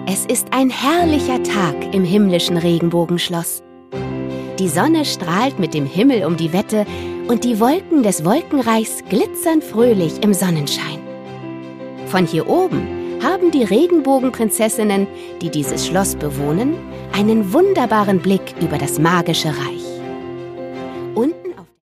Es ist ein herrlicher Tag im himmlischen Regenbogenschloss. Die Sonne strahlt mit dem Himmel um die Wette und die Wolken des Wolkenreichs glitzern fröhlich im Sonnenschein. Von hier oben haben die Regenbogenprinzessinnen, die dieses Schloss bewohnen, einen wunderbaren Blick über das magische Reich.